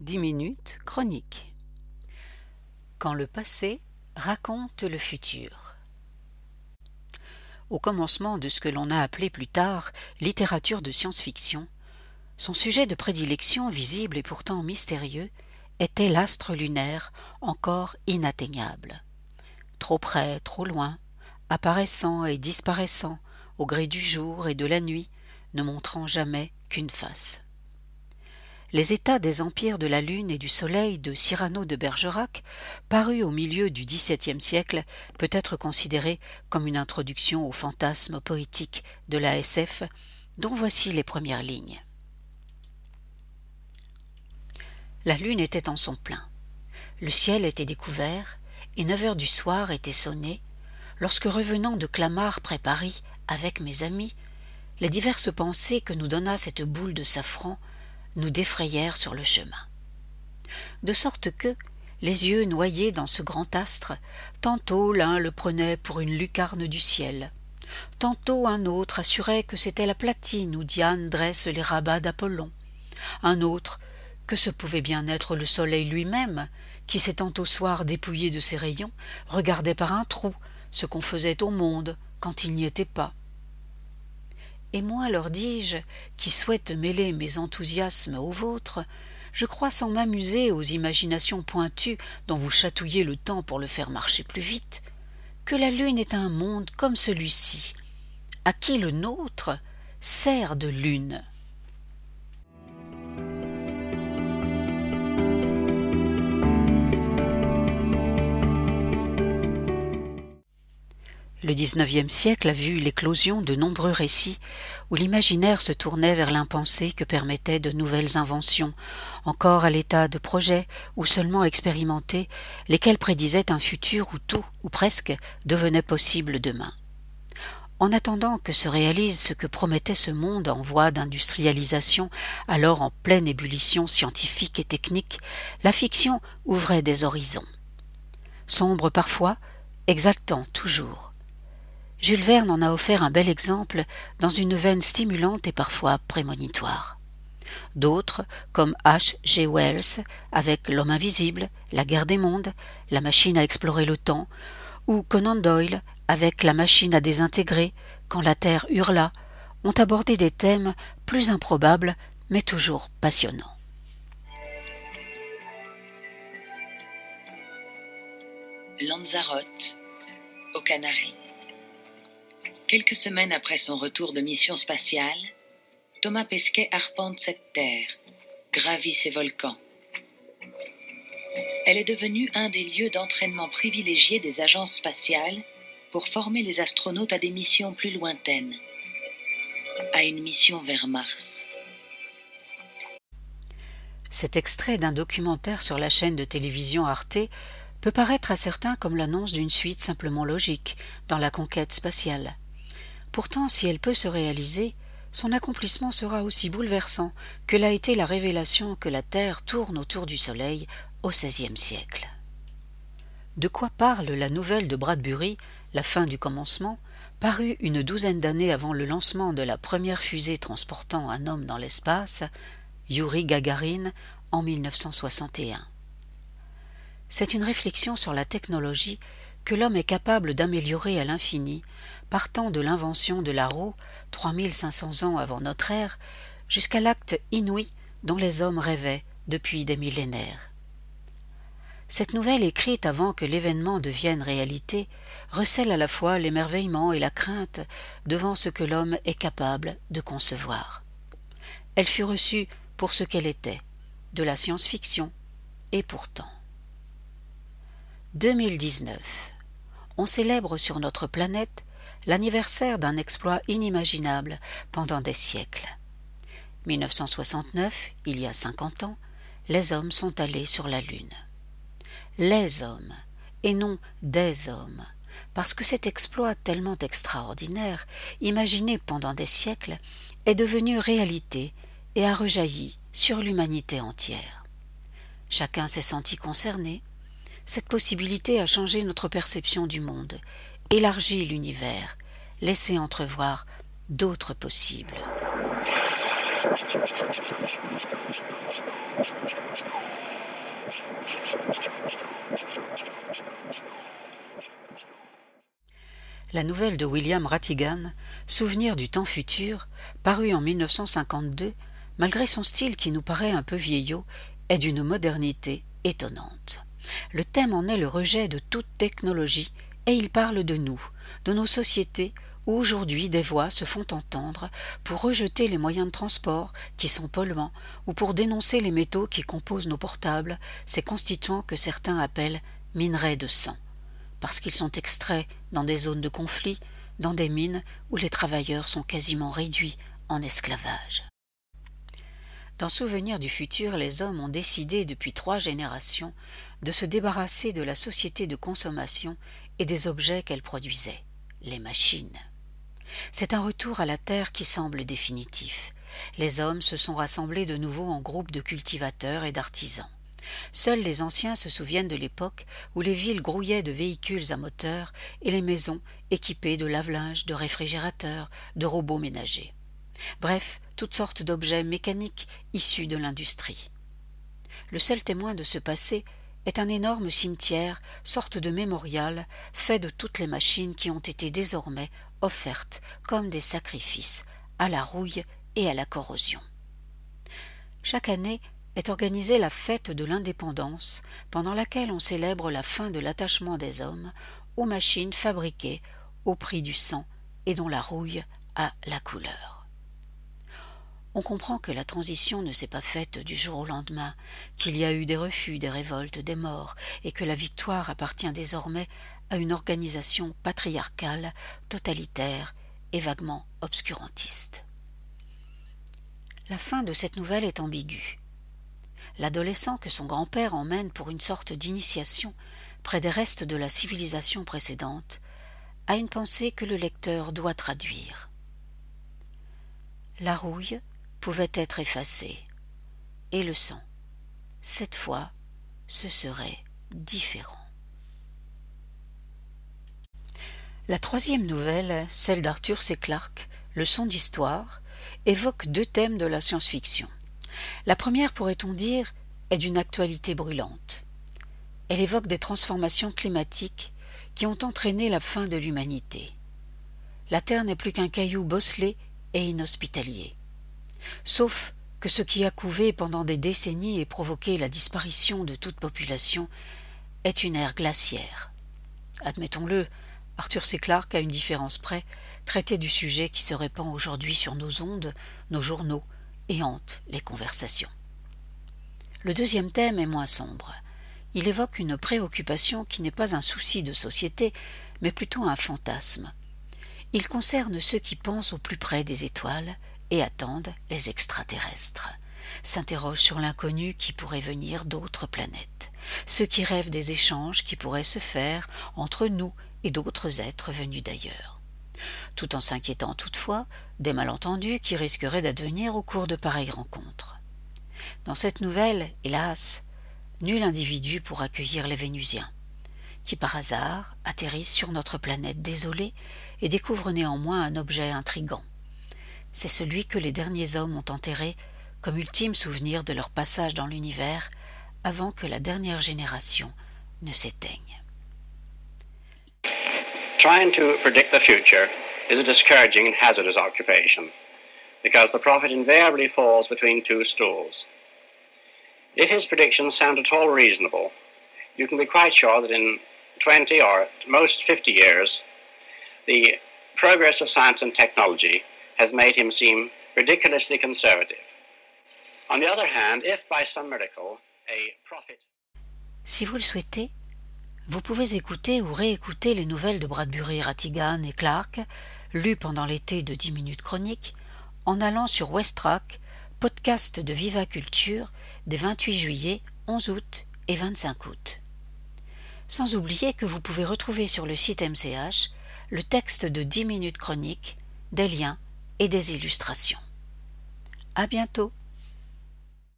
10 minutes chronique. Quand le passé raconte le futur. Au commencement de ce que l'on a appelé plus tard littérature de science-fiction, son sujet de prédilection visible et pourtant mystérieux était l'astre lunaire encore inatteignable. Trop près, trop loin, apparaissant et disparaissant au gré du jour et de la nuit, ne montrant jamais qu'une face. Les états des empires de la Lune et du Soleil de Cyrano de Bergerac, paru au milieu du XVIIe siècle, peut être considéré comme une introduction au fantasme poétique de la SF, dont voici les premières lignes. La Lune était en son plein. Le ciel était découvert, et 9 heures du soir étaient sonnées, lorsque revenant de Clamart près Paris avec mes amis, les diverses pensées que nous donna cette boule de safran nous défrayèrent sur le chemin. De sorte que, les yeux noyés dans ce grand astre, tantôt l'un le prenait pour une lucarne du ciel, tantôt un autre assurait que c'était la platine où Diane dresse les rabats d'Apollon, un autre que ce pouvait bien être le soleil lui-même, qui s'étant au soir dépouillé de ses rayons, regardait par un trou ce qu'on faisait au monde quand il n'y était pas. Et moi, leur dis-je, qui souhaite mêler mes enthousiasmes aux vôtres, je crois sans m'amuser aux imaginations pointues dont vous chatouillez le temps pour le faire marcher plus vite, que la Lune est un monde comme celui-ci, à qui le nôtre sert de lune. Le XIXe siècle a vu l'éclosion de nombreux récits où l'imaginaire se tournait vers l'impensé que permettaient de nouvelles inventions, encore à l'état de projet ou seulement expérimentés, lesquels prédisaient un futur où tout, ou presque, devenait possible demain. En attendant que se réalise ce que promettait ce monde en voie d'industrialisation, alors en pleine ébullition scientifique et technique, la fiction ouvrait des horizons. Sombre parfois, exaltant toujours. Jules Verne en a offert un bel exemple dans une veine stimulante et parfois prémonitoire. D'autres, comme H. G. Wells, avec L'homme invisible, La guerre des mondes, La machine à explorer le temps, ou Conan Doyle, avec La machine à désintégrer, Quand la Terre hurla, ont abordé des thèmes plus improbables, mais toujours passionnants. Lanzarote, aux Canaries. Quelques semaines après son retour de mission spatiale, Thomas Pesquet arpente cette terre, gravit ses volcans. Elle est devenue un des lieux d'entraînement privilégiés des agences spatiales pour former les astronautes à des missions plus lointaines, à une mission vers Mars. Cet extrait d'un documentaire sur la chaîne de télévision Arte peut paraître à certains comme l'annonce d'une suite simplement logique dans la conquête spatiale. Pourtant, si elle peut se réaliser, son accomplissement sera aussi bouleversant que l'a été la révélation que la Terre tourne autour du Soleil au XVIe siècle. De quoi parle la nouvelle de Bradbury, La fin du commencement, parue une 12aine d'années avant le lancement de la première fusée transportant un homme dans l'espace, Youri Gagarin, en 1961. C'est une réflexion sur la technologie que l'homme est capable d'améliorer à l'infini, partant de l'invention de la roue, 3500 ans avant notre ère, jusqu'à l'acte inouï dont les hommes rêvaient depuis des millénaires. Cette nouvelle, écrite avant que l'événement devienne réalité, recèle à la fois l'émerveillement et la crainte devant ce que l'homme est capable de concevoir. Elle fut reçue pour ce qu'elle était, de la science-fiction, et pourtant. 2019. On célèbre sur notre planète l'anniversaire d'un exploit inimaginable pendant des siècles. 1969, il y a 50 ans, les hommes sont allés sur la Lune. Les hommes, et non des hommes, parce que cet exploit tellement extraordinaire, imaginé pendant des siècles, est devenu réalité et a rejailli sur l'humanité entière. Chacun s'est senti concerné. Cette possibilité a changé notre perception du monde, élargi l'univers, laissé entrevoir d'autres possibles. La nouvelle de William Rattigan, Souvenir du temps futur, parue en 1952, malgré son style qui nous paraît un peu vieillot, est d'une modernité étonnante. Le thème en est le rejet de toute technologie et il parle de nous, de nos sociétés où aujourd'hui des voix se font entendre pour rejeter les moyens de transport qui sont polluants ou pour dénoncer les métaux qui composent nos portables, ces constituants que certains appellent minerais de sang, parce qu'ils sont extraits dans des zones de conflit, dans des mines où les travailleurs sont quasiment réduits en esclavage. Dans Souvenir du futur, les hommes ont décidé depuis 3 générations de se débarrasser de la société de consommation et des objets qu'elle produisait, les machines. C'est un retour à la terre qui semble définitif. Les hommes se sont rassemblés de nouveau en groupes de cultivateurs et d'artisans. Seuls les anciens se souviennent de l'époque où les villes grouillaient de véhicules à moteur et les maisons équipées de lave-linge, de réfrigérateurs, de robots ménagers. Bref, toutes sortes d'objets mécaniques issus de l'industrie. Le seul témoin de ce passé est un énorme cimetière, sorte de mémorial, fait de toutes les machines qui ont été désormais offertes comme des sacrifices à la rouille et à la corrosion. Chaque année est organisée la fête de l'indépendance, pendant laquelle on célèbre la fin de l'attachement des hommes aux machines fabriquées au prix du sang et dont la rouille a la couleur. On comprend que la transition ne s'est pas faite du jour au lendemain, qu'il y a eu des refus, des révoltes, des morts, et que la victoire appartient désormais à une organisation patriarcale, totalitaire et vaguement obscurantiste. La fin de cette nouvelle est ambiguë. L'adolescent que son grand-père emmène pour une sorte d'initiation près des restes de la civilisation précédente a une pensée que le lecteur doit traduire. La rouille pouvait être effacée, et le sang, cette fois, ce serait différent. La 3e nouvelle, celle d'Arthur C. Clarke, Leçon d'histoire, évoque 2 thèmes de la science-fiction. La première, pourrait-on dire, est d'une actualité brûlante. Elle évoque des transformations climatiques qui ont entraîné la fin de l'humanité. La Terre n'est plus qu'un caillou bosselé et inhospitalier. Sauf que ce qui a couvé pendant des décennies et provoqué la disparition de toute population est une ère glaciaire. Admettons-le, Arthur C. Clarke, à une différence près, traitait du sujet qui se répand aujourd'hui sur nos ondes, nos journaux, et hante les conversations. Le 2e thème est moins sombre. Il évoque une préoccupation qui n'est pas un souci de société, mais plutôt un fantasme. Il concerne ceux qui pensent au plus près des étoiles et attendent les extraterrestres, s'interrogent sur l'inconnu qui pourrait venir d'autres planètes, ceux qui rêvent des échanges qui pourraient se faire entre nous et d'autres êtres venus d'ailleurs, tout en s'inquiétant toutefois des malentendus qui risqueraient d'advenir au cours de pareilles rencontres. Dans cette nouvelle, hélas, nul individu pour accueillir les Vénusiens, qui par hasard atterrissent sur notre planète désolée et découvrent néanmoins un objet intrigant. C'est celui que les derniers hommes ont enterré comme ultime souvenir de leur passage dans l'univers avant que la dernière génération ne s'éteigne. Trying to predict the future is a discouraging and hazardous occupation because the prophet invariably falls between 2 stools. If his predictions sound at all reasonable, you can be quite sure that in 20 or at most 50 years, the progress of science and technology has made him seem ridiculously conservative. On the other hand, if by some miracle a prophet... Si vous le souhaitez, vous pouvez écouter ou réécouter les nouvelles de Bradbury, Rattigan et Clarke, lues pendant l'été de 10 minutes chroniques, en allant sur Westrack, podcast de Viva Culture, des 28 juillet, 11 août et 25 août. Sans oublier que vous pouvez retrouver sur le site MCH le texte de 10 minutes chroniques, des liens et des illustrations. À bientôt!